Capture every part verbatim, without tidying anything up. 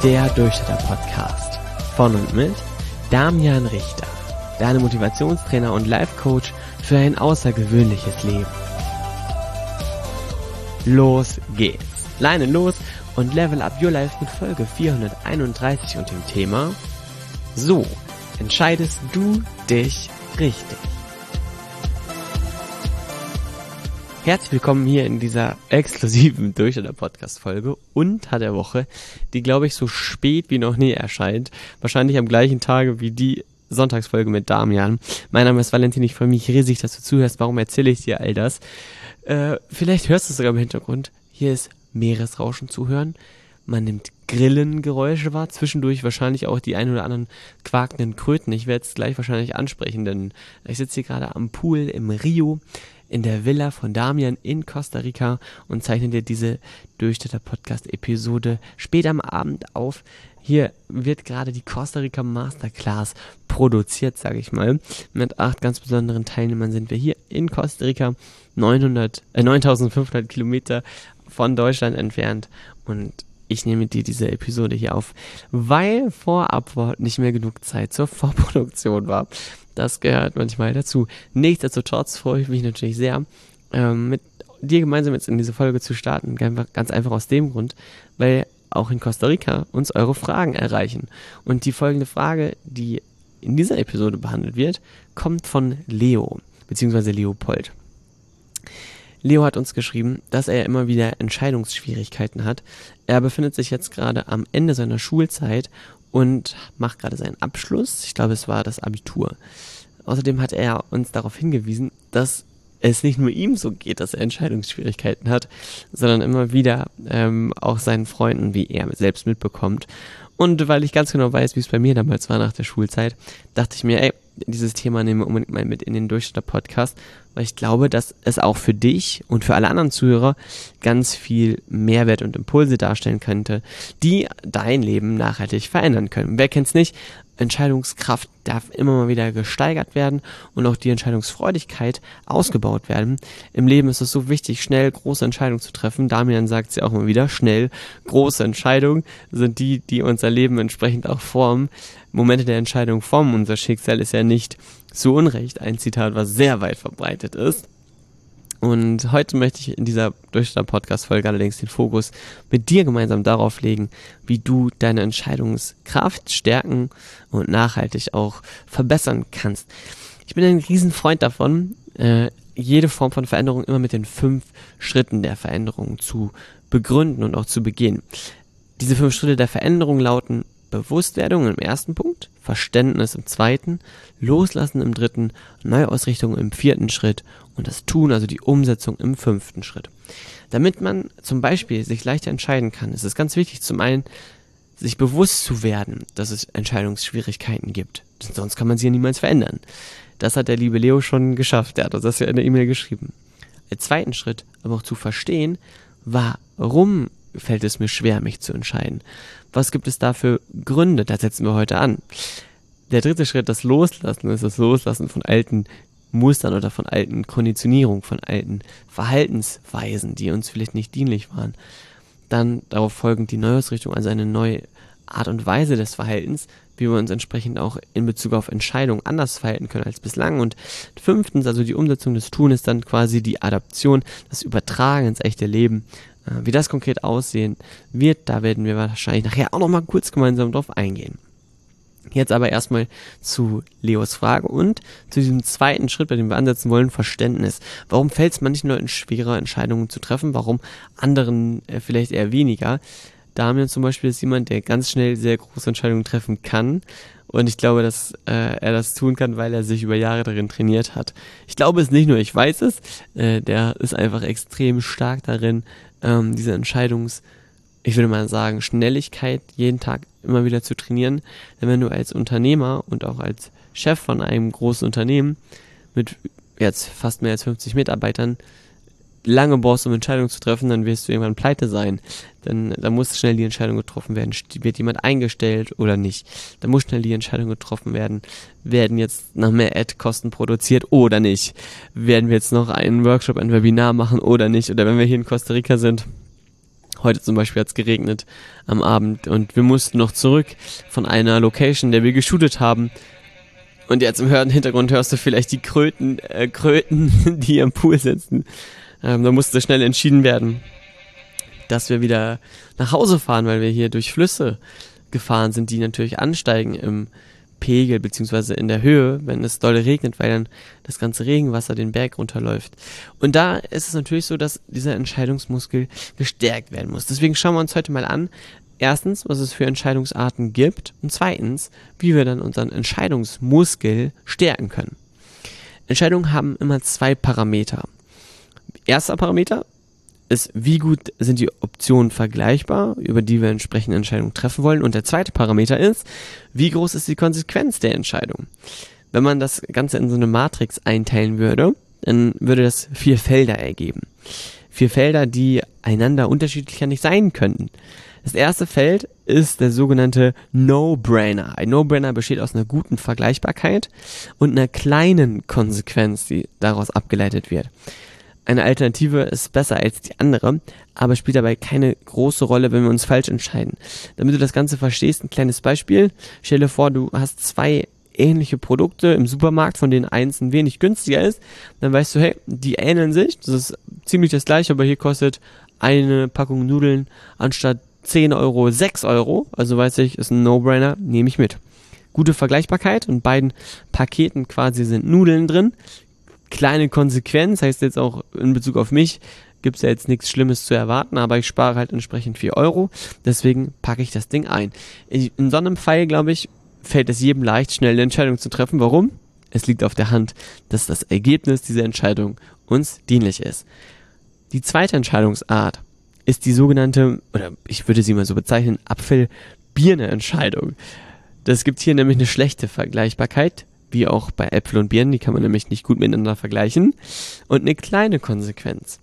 der Durchstarter-Podcast von und mit Damian Richter, deine Motivationstrainer und Life-Coach für ein außergewöhnliches Leben. Los geht's! Leine los und level up your life mit Folge vierhunderteinunddreißig und dem Thema: So entscheidest du dich richtig. Herzlich willkommen hier in dieser exklusiven Durchstarter-Podcast-Folge unter der Woche, die, glaube ich, so spät wie noch nie erscheint. Wahrscheinlich am gleichen Tage wie die Sonntagsfolge mit Damian. Mein Name ist Valentin, ich freue mich riesig, dass du zuhörst. Warum erzähle ich dir all das? Äh, vielleicht hörst du es sogar im Hintergrund. Hier ist Meeresrauschen zu hören. Man nimmt Grillengeräusche wahr, zwischendurch wahrscheinlich auch die ein oder anderen quakenden Kröten. Ich werde es gleich wahrscheinlich ansprechen, denn ich sitze hier gerade am Pool im Rio, in der Villa von Damian in Costa Rica und zeichne dir diese Durchstarter-Podcast-Episode spät am Abend auf. Hier wird gerade die Costa Rica Masterclass produziert, sage ich mal. Mit acht ganz besonderen Teilnehmern sind wir hier in Costa Rica, neunhundert, äh, neuntausendfünfhundert Kilometer von Deutschland entfernt, und ich nehme dir diese Episode hier auf, weil vorab nicht mehr genug Zeit zur Vorproduktion war. Das gehört manchmal dazu. Nichtsdestotrotz freue ich mich natürlich sehr, ähm, mit dir gemeinsam jetzt in diese Folge zu starten. Ganz einfach aus dem Grund, weil auch in Costa Rica uns eure Fragen erreichen. Und die folgende Frage, die in dieser Episode behandelt wird, kommt von Leo, beziehungsweise Leopold. Leo hat uns geschrieben, dass er immer wieder Entscheidungsschwierigkeiten hat. Er befindet sich jetzt gerade am Ende seiner Schulzeit und macht gerade seinen Abschluss. Ich glaube, es war das Abitur. Außerdem hat er uns darauf hingewiesen, dass es nicht nur ihm so geht, dass er Entscheidungsschwierigkeiten hat, sondern immer wieder ähm, auch seinen Freunden, wie er selbst mitbekommt. Und weil ich ganz genau weiß, wie es bei mir damals war nach der Schulzeit, dachte ich mir, ey, dieses Thema nehmen wir unbedingt mal mit in den Durchstarter-Podcast, weil ich glaube, dass es auch für dich und für alle anderen Zuhörer ganz viel Mehrwert und Impulse darstellen könnte, die dein Leben nachhaltig verändern können. Wer kennt's nicht? Entscheidungskraft darf immer mal wieder gesteigert werden und auch die Entscheidungsfreudigkeit ausgebaut werden. Im Leben ist es so wichtig, schnell große Entscheidungen zu treffen. Damian sagt es ja auch immer wieder, schnell große Entscheidungen sind die, die unser Leben entsprechend auch formen. Momente der Entscheidung formen unser Schicksal ist ja nicht zu Unrecht ein Zitat, was sehr weit verbreitet ist. Und heute möchte ich in dieser Durchstarter-Podcast-Folge allerdings den Fokus mit dir gemeinsam darauf legen, wie du deine Entscheidungskraft stärken und nachhaltig auch verbessern kannst. Ich bin ein Riesenfreund davon, äh, jede Form von Veränderung immer mit den fünf Schritten der Veränderung zu begründen und auch zu begehen. Diese fünf Schritte der Veränderung lauten: Bewusstwerdung im ersten Punkt, Verständnis im zweiten, Loslassen im dritten, Neuausrichtung im vierten Schritt und das Tun, also die Umsetzung, im fünften Schritt. Damit man zum Beispiel sich leichter entscheiden kann, ist es ganz wichtig, zum einen sich bewusst zu werden, dass es Entscheidungsschwierigkeiten gibt. Sonst kann man sie ja niemals verändern. Das hat der liebe Leo schon geschafft, er hat uns das ja in der E-Mail geschrieben. Als zweiten Schritt aber auch zu verstehen, warum fällt es mir schwer, mich zu entscheiden. Was gibt es da für Gründe? Da setzen wir heute an. Der dritte Schritt, das Loslassen, ist das Loslassen von alten Mustern oder von alten Konditionierungen, von alten Verhaltensweisen, die uns vielleicht nicht dienlich waren. Dann darauf folgend die Neuausrichtung, also eine neue Art und Weise des Verhaltens, wie wir uns entsprechend auch in Bezug auf Entscheidungen anders verhalten können als bislang. Und fünftens, also die Umsetzung des Tun, ist dann quasi die Adaption, das Übertragen ins echte Leben. Wie das konkret aussehen wird, da werden wir wahrscheinlich nachher auch nochmal kurz gemeinsam drauf eingehen. Jetzt aber erstmal zu Leos Frage und zu diesem zweiten Schritt, bei dem wir ansetzen wollen, Verständnis. Warum fällt es manchen Leuten schwerer, Entscheidungen zu treffen? Warum anderen äh, vielleicht eher weniger? Damian zum Beispiel ist jemand, der ganz schnell sehr große Entscheidungen treffen kann. Und ich glaube, dass äh, er das tun kann, weil er sich über Jahre darin trainiert hat. Ich glaube es nicht nur, ich weiß es. Äh, der ist einfach extrem stark darin, ähm, diese Entscheidungs- ich würde mal sagen, Schnelligkeit jeden Tag immer wieder zu trainieren. Denn wenn du als Unternehmer und auch als Chef von einem großen Unternehmen mit jetzt fast mehr als fünfzig Mitarbeitern lange brauchst, um Entscheidungen zu treffen, dann wirst du irgendwann pleite sein. Denn da muss schnell die Entscheidung getroffen werden, wird jemand eingestellt oder nicht. Da muss schnell die Entscheidung getroffen werden, werden jetzt noch mehr Ad-Kosten produziert oder nicht. Werden wir jetzt noch einen Workshop, ein Webinar machen oder nicht. Oder wenn wir hier in Costa Rica sind, Heute zum Beispiel hat es geregnet am Abend und wir mussten noch zurück von einer Location, in der wir geshootet haben. Und jetzt im Hintergrund hörst du vielleicht die Kröten, äh, Kröten, die am Pool sitzen. Ähm, da musste schnell entschieden werden, dass wir wieder nach Hause fahren, weil wir hier durch Flüsse gefahren sind, die natürlich ansteigen im Pegel bzw. in der Höhe, wenn es doll regnet, weil dann das ganze Regenwasser den Berg runterläuft. Und da ist es natürlich so, dass dieser Entscheidungsmuskel gestärkt werden muss. Deswegen schauen wir uns heute mal an, erstens, was es für Entscheidungsarten gibt und zweitens, wie wir dann unseren Entscheidungsmuskel stärken können. Entscheidungen haben immer zwei Parameter. Erster Parameter ist, wie gut sind die Optionen vergleichbar, über die wir entsprechende Entscheidungen treffen wollen. Und der zweite Parameter ist, wie groß ist die Konsequenz der Entscheidung. Wenn man das Ganze in so eine Matrix einteilen würde, dann würde das vier Felder ergeben. Vier Felder, die einander unterschiedlicher nicht sein könnten. Das erste Feld ist der sogenannte No-Brainer. Ein No-Brainer besteht aus einer guten Vergleichbarkeit und einer kleinen Konsequenz, die daraus abgeleitet wird. Eine Alternative ist besser als die andere, aber spielt dabei keine große Rolle, wenn wir uns falsch entscheiden. Damit du das Ganze verstehst, ein kleines Beispiel. Stell dir vor, du hast zwei ähnliche Produkte im Supermarkt, von denen eins ein wenig günstiger ist. Dann weißt du, hey, die ähneln sich, das ist ziemlich das gleiche, aber hier kostet eine Packung Nudeln anstatt zehn Euro sechs Euro. Also weiß ich, ist ein No-Brainer, nehme ich mit. Gute Vergleichbarkeit und beiden Paketen quasi sind Nudeln drin. Kleine Konsequenz, heißt jetzt auch in Bezug auf mich, gibt es ja jetzt nichts Schlimmes zu erwarten, aber ich spare halt entsprechend vier Euro, deswegen packe ich das Ding ein. In so einem Fall, glaube ich, fällt es jedem leicht, schnell eine Entscheidung zu treffen. Warum? Es liegt auf der Hand, dass das Ergebnis dieser Entscheidung uns dienlich ist. Die zweite Entscheidungsart ist die sogenannte, oder ich würde sie mal so bezeichnen, Apfel-Birne-Entscheidung. Das gibt hier nämlich eine schlechte Vergleichbarkeit, wie auch bei Äpfel und Birnen, die kann man nämlich nicht gut miteinander vergleichen. Und eine kleine Konsequenz.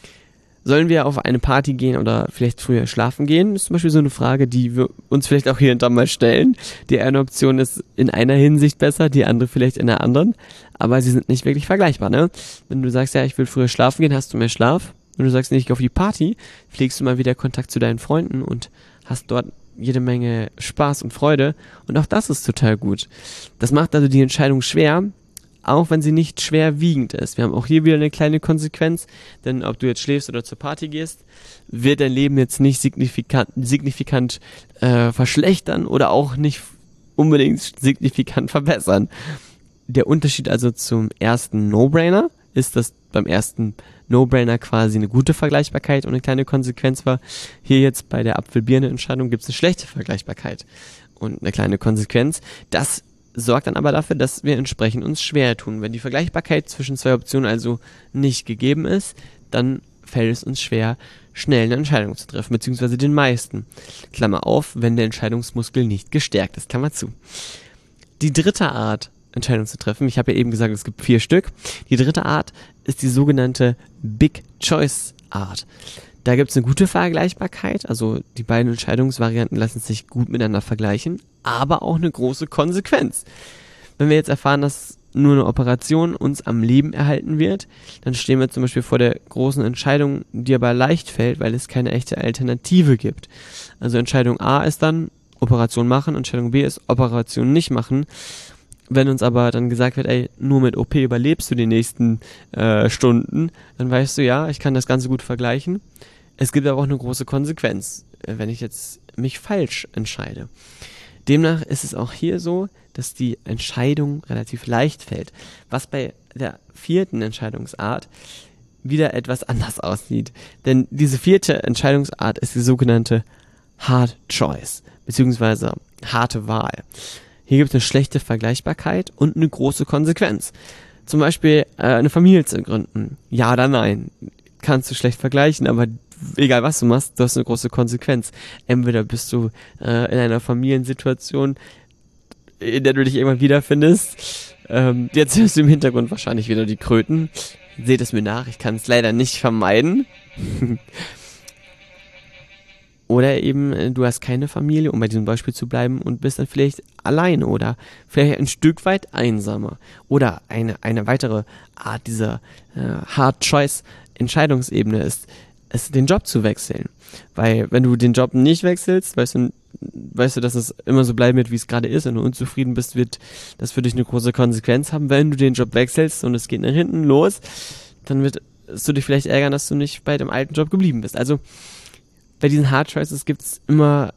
Sollen wir auf eine Party gehen oder vielleicht früher schlafen gehen? Das ist zum Beispiel so eine Frage, die wir uns vielleicht auch hier und da mal stellen. Die eine Option ist in einer Hinsicht besser, die andere vielleicht in der anderen. Aber sie sind nicht wirklich vergleichbar, ne? Wenn du sagst, ja, ich will früher schlafen gehen, hast du mehr Schlaf. Wenn du sagst, nee, ich gehe auf die Party, pflegst du mal wieder Kontakt zu deinen Freunden und hast dort jede Menge Spaß und Freude und auch das ist total gut. Das macht also die Entscheidung schwer, auch wenn sie nicht schwerwiegend ist. Wir haben auch hier wieder eine kleine Konsequenz, denn ob du jetzt schläfst oder zur Party gehst, wird dein Leben jetzt nicht signifikant, signifikant äh, verschlechtern oder auch nicht unbedingt signifikant verbessern. Der Unterschied also zum ersten No-Brainer ist, dass beim ersten No-Brainer quasi eine gute Vergleichbarkeit und eine kleine Konsequenz war. Hier jetzt bei der Apfel-Birne-Entscheidung gibt es eine schlechte Vergleichbarkeit und eine kleine Konsequenz. Das sorgt dann aber dafür, dass wir entsprechend uns schwer tun. Wenn die Vergleichbarkeit zwischen zwei Optionen also nicht gegeben ist, dann fällt es uns schwer, schnell eine Entscheidung zu treffen, beziehungsweise den meisten. Klammer auf, wenn der Entscheidungsmuskel nicht gestärkt ist, Klammer zu. Die dritte Art, Entscheidungen zu treffen. Ich habe ja eben gesagt, es gibt vier Stück. Die dritte Art ist die sogenannte Big Choice Art. Da gibt es eine gute Vergleichbarkeit, also die beiden Entscheidungsvarianten lassen sich gut miteinander vergleichen, aber auch eine große Konsequenz. Wenn wir jetzt erfahren, dass nur eine Operation uns am Leben erhalten wird, dann stehen wir zum Beispiel vor der großen Entscheidung, die aber leicht fällt, weil es keine echte Alternative gibt. Also Entscheidung A ist dann Operation machen, Entscheidung B ist Operation nicht machen. Wenn uns aber dann gesagt wird, ey, nur mit O P überlebst du die nächsten äh, Stunden, dann weißt du, ja, ich kann das Ganze gut vergleichen. Es gibt aber auch eine große Konsequenz, wenn ich jetzt mich falsch entscheide. Demnach ist es auch hier so, dass die Entscheidung relativ leicht fällt, was bei der vierten Entscheidungsart wieder etwas anders aussieht. Denn diese vierte Entscheidungsart ist die sogenannte Hard Choice, beziehungsweise harte Wahl. Hier gibt es eine schlechte Vergleichbarkeit und eine große Konsequenz. Zum Beispiel äh, eine Familie zu gründen. Ja oder nein? Kannst du schlecht vergleichen, aber egal was du machst, du hast eine große Konsequenz. Entweder bist du äh, in einer Familiensituation, in der du dich irgendwann wiederfindest. Ähm, jetzt hörst du im Hintergrund wahrscheinlich wieder die Kröten. Seht es mir nach, ich kann es leider nicht vermeiden. Oder eben, du hast keine Familie, um bei diesem Beispiel zu bleiben, und bist dann vielleicht alleine oder vielleicht ein Stück weit einsamer. Oder eine, eine weitere Art dieser äh, Hard-Choice-Entscheidungsebene ist, es den Job zu wechseln. Weil wenn du den Job nicht wechselst, weißt du, weißt du, dass es immer so bleiben wird, wie es gerade ist, und du unzufrieden bist, wird das für dich eine große Konsequenz haben. Wenn du den Job wechselst und es geht nach hinten los, dann wird es du dich vielleicht ärgern, dass du nicht bei dem alten Job geblieben bist. Also bei diesen Hard Choices gibt es immer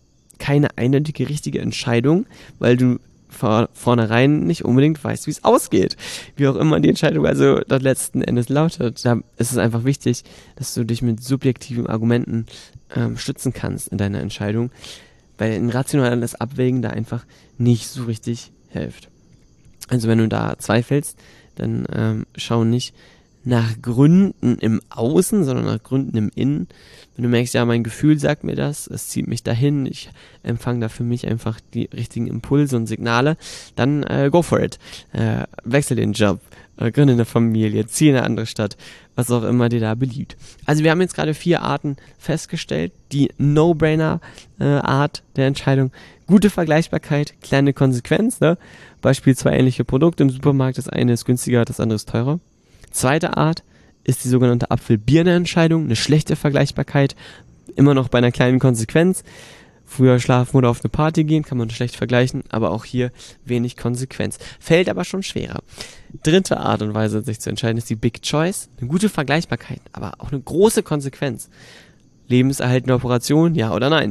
keine eindeutige richtige Entscheidung, weil du vor, vornherein nicht unbedingt weißt, wie es ausgeht. Wie auch immer die Entscheidung also dort letzten Endes lautet. Da ist es einfach wichtig, dass du dich mit subjektiven Argumenten ähm, stützen kannst in deiner Entscheidung, weil ein rationales Abwägen da einfach nicht so richtig hilft. Also wenn du da zweifelst, dann ähm, schau nicht nach Gründen im Außen, sondern nach Gründen im Innen. Wenn du merkst, ja, mein Gefühl sagt mir das, es zieht mich dahin, ich empfange da für mich einfach die richtigen Impulse und Signale, dann äh, go for it. Äh, wechsel den Job, äh, gründe eine Familie, zieh in eine andere Stadt, was auch immer dir da beliebt. Also wir haben jetzt gerade vier Arten festgestellt. Die No-Brainer-Art äh, der Entscheidung, gute Vergleichbarkeit, kleine Konsequenz, ne? Beispiel zwei ähnliche Produkte im Supermarkt, das eine ist günstiger, das andere ist teurer. Zweite Art ist die sogenannte Apfel-Birne-Entscheidung, eine schlechte Vergleichbarkeit, immer noch bei einer kleinen Konsequenz. Früher schlafen oder auf eine Party gehen, kann man schlecht vergleichen, aber auch hier wenig Konsequenz. Fällt aber schon schwerer. Dritte Art und Weise, sich zu entscheiden, ist die Big Choice. Eine gute Vergleichbarkeit, aber auch eine große Konsequenz. Lebenserhaltende Operation, ja oder nein?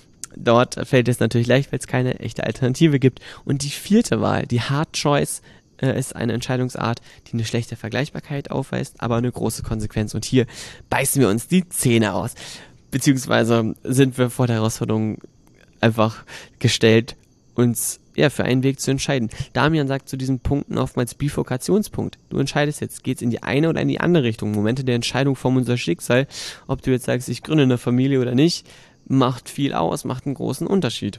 Dort fällt es natürlich leicht, weil es keine echte Alternative gibt. Und die vierte Wahl, die Hard Choice, ist eine Entscheidungsart, die eine schlechte Vergleichbarkeit aufweist, aber eine große Konsequenz. Und hier beißen wir uns die Zähne aus. Beziehungsweise sind wir vor der Herausforderung einfach gestellt, uns ja für einen Weg zu entscheiden. Damian sagt zu diesen Punkten oftmals Bifurkationspunkt. Du entscheidest jetzt, geht's in die eine oder in die andere Richtung. Momente der Entscheidung formen unser Schicksal. Ob du jetzt sagst, ich gründe eine Familie oder nicht, macht viel aus, macht einen großen Unterschied.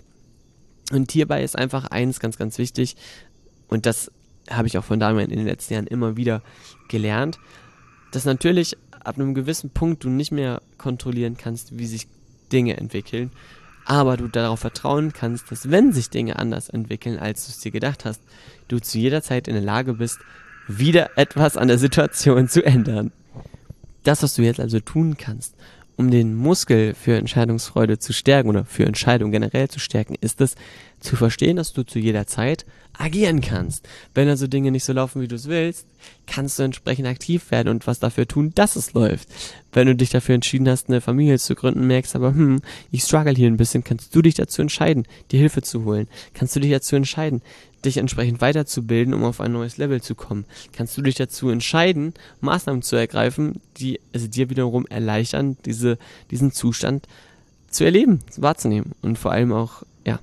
Und hierbei ist einfach eins ganz, ganz wichtig, und das habe ich auch von Damian in den letzten Jahren immer wieder gelernt, dass natürlich ab einem gewissen Punkt du nicht mehr kontrollieren kannst, wie sich Dinge entwickeln, aber du darauf vertrauen kannst, dass wenn sich Dinge anders entwickeln, als du es dir gedacht hast, du zu jeder Zeit in der Lage bist, wieder etwas an der Situation zu ändern. Das, was du jetzt also tun kannst, um den Muskel für Entscheidungsfreude zu stärken oder für Entscheidungen generell zu stärken, ist es, zu verstehen, dass du zu jeder Zeit agieren kannst. Wenn also Dinge nicht so laufen, wie du es willst, kannst du entsprechend aktiv werden und was dafür tun, dass es läuft. Wenn du dich dafür entschieden hast, eine Familie zu gründen, merkst aber, hm, ich struggle hier ein bisschen, kannst du dich dazu entscheiden, dir Hilfe zu holen. Kannst du dich dazu entscheiden, dich entsprechend weiterzubilden, um auf ein neues Level zu kommen. Kannst du dich dazu entscheiden, Maßnahmen zu ergreifen, die es dir wiederum erleichtern, diese, diesen Zustand zu erleben, wahrzunehmen und vor allem auch, ja,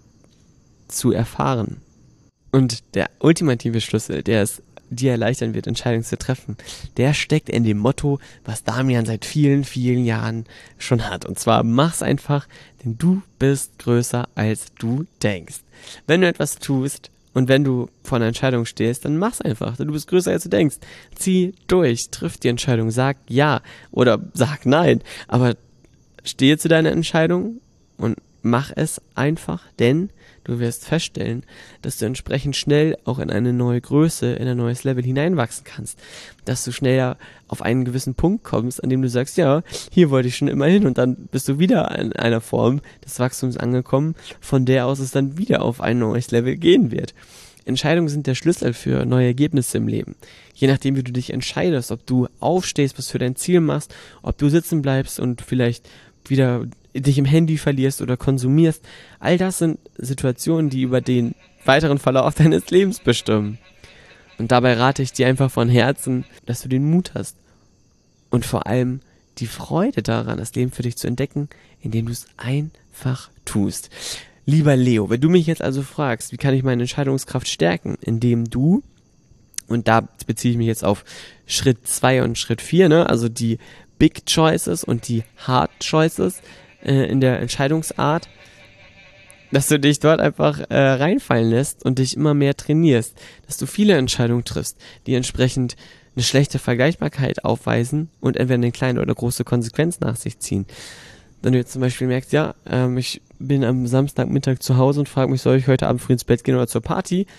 zu erfahren. Und der ultimative Schlüssel, der es dir erleichtern wird, Entscheidungen zu treffen, der steckt in dem Motto, was Damian seit vielen, vielen Jahren schon hat. Und zwar, mach's einfach, denn du bist größer, als du denkst. Wenn du etwas tust und wenn du vor einer Entscheidung stehst, dann mach's einfach, denn du bist größer, als du denkst. Zieh durch, triff die Entscheidung, sag ja oder sag nein, aber stehe zu deiner Entscheidung und mach es einfach, denn du wirst feststellen, dass du entsprechend schnell auch in eine neue Größe, in ein neues Level hineinwachsen kannst. Dass du schneller auf einen gewissen Punkt kommst, an dem du sagst, ja, hier wollte ich schon immer hin, und dann bist du wieder in einer Form des Wachstums angekommen, von der aus es dann wieder auf ein neues Level gehen wird. Entscheidungen sind der Schlüssel für neue Ergebnisse im Leben. Je nachdem, wie du dich entscheidest, ob du aufstehst, was für dein Ziel machst, ob du sitzen bleibst und vielleicht wieder dich im Handy verlierst oder konsumierst, all das sind Situationen, die über den weiteren Verlauf deines Lebens bestimmen. Und dabei rate ich dir einfach von Herzen, dass du den Mut hast und vor allem die Freude daran, das Leben für dich zu entdecken, indem du es einfach tust. Lieber Leo, wenn du mich jetzt also fragst, wie kann ich meine Entscheidungskraft stärken, indem du, und da beziehe ich mich jetzt auf Schritt zwei und Schritt vier, ne, also die Big Choices und die Hard Choices äh, in der Entscheidungsart, dass du dich dort einfach äh, reinfallen lässt und dich immer mehr trainierst, dass du viele Entscheidungen triffst, die entsprechend eine schlechte Vergleichbarkeit aufweisen und entweder eine kleine oder große Konsequenz nach sich ziehen. Wenn du jetzt zum Beispiel merkst, ja, ähm, ich bin am Samstagmittag zu Hause und frage mich, soll ich heute Abend früh ins Bett gehen oder zur Party?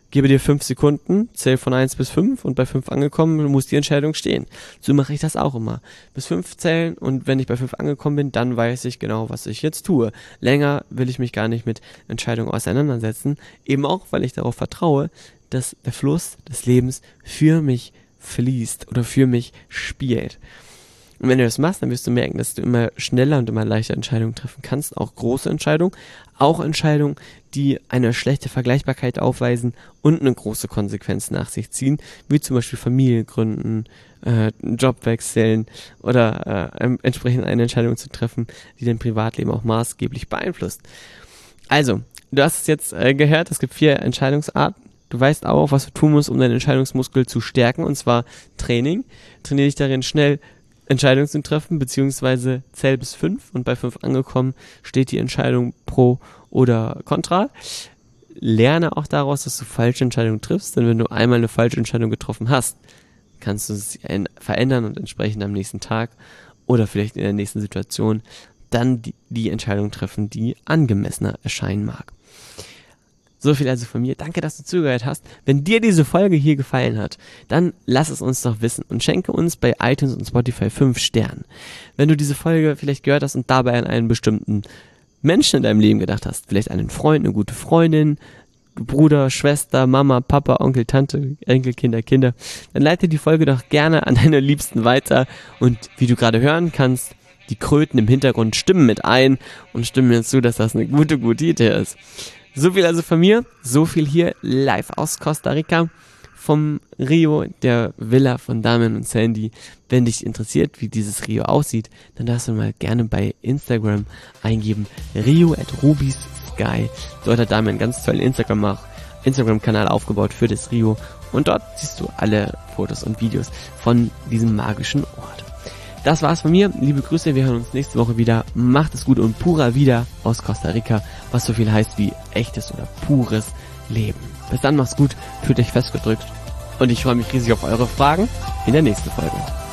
gebe dir fünf Sekunden, zähl von eins bis fünf und bei fünf angekommen muss die Entscheidung stehen. So mache ich das auch immer. Bis fünf zählen und wenn ich bei fünf angekommen bin, dann weiß ich genau, was ich jetzt tue. Länger will ich mich gar nicht mit Entscheidungen auseinandersetzen, eben auch, weil ich darauf vertraue, dass der Fluss des Lebens für mich fließt oder für mich spielt. Und wenn du das machst, dann wirst du merken, dass du immer schneller und immer leichter Entscheidungen treffen kannst, auch große Entscheidungen, auch Entscheidungen, die eine schlechte Vergleichbarkeit aufweisen und eine große Konsequenz nach sich ziehen, wie zum Beispiel Familie gründen, äh, Job wechseln oder äh, entsprechend eine Entscheidung zu treffen, die dein Privatleben auch maßgeblich beeinflusst. Also, du hast es jetzt äh, gehört, es gibt vier Entscheidungsarten. Du weißt auch, was du tun musst, um deinen Entscheidungsmuskel zu stärken, und zwar Training. Trainiere dich darin, schnell Entscheidungen zu treffen, beziehungsweise zähl bis fünf und bei fünf angekommen steht die Entscheidung pro oder contra. Lerne auch daraus, dass du falsche Entscheidungen triffst, denn wenn du einmal eine falsche Entscheidung getroffen hast, kannst du sie verändern und entsprechend am nächsten Tag oder vielleicht in der nächsten Situation dann die, die Entscheidung treffen, die angemessener erscheinen mag. So viel also von mir. Danke, dass du zugehört hast. Wenn dir diese Folge hier gefallen hat, dann lass es uns doch wissen und schenke uns bei iTunes und Spotify fünf Sterne. Wenn du diese Folge vielleicht gehört hast und dabei an einen bestimmten Menschen in deinem Leben gedacht hast, vielleicht einen Freund, eine gute Freundin, Bruder, Schwester, Mama, Papa, Onkel, Tante, Enkelkinder, Kinder, dann leite die Folge doch gerne an deine Liebsten weiter. Und wie du gerade hören kannst, die Kröten im Hintergrund stimmen mit ein und stimmen mir zu, dass das eine gute, gute Idee ist. So viel also von mir, so viel hier live aus Costa Rica vom Rio, der Villa von Damian und Sandy. Wenn dich interessiert, wie dieses Rio aussieht, dann darfst du mal gerne bei Instagram eingeben, rio at rubis sky. Dort hat Damian einen ganz tollen Instagram Instagram-Kanal aufgebaut für das Rio und dort siehst du alle Fotos und Videos von diesem magischen Ort. Das war's von mir. Liebe Grüße, wir hören uns nächste Woche wieder. Macht es gut und pura vida aus Costa Rica, was so viel heißt wie echtes oder pures Leben. Bis dann, macht's gut, fühlt euch festgedrückt und ich freue mich riesig auf eure Fragen in der nächsten Folge.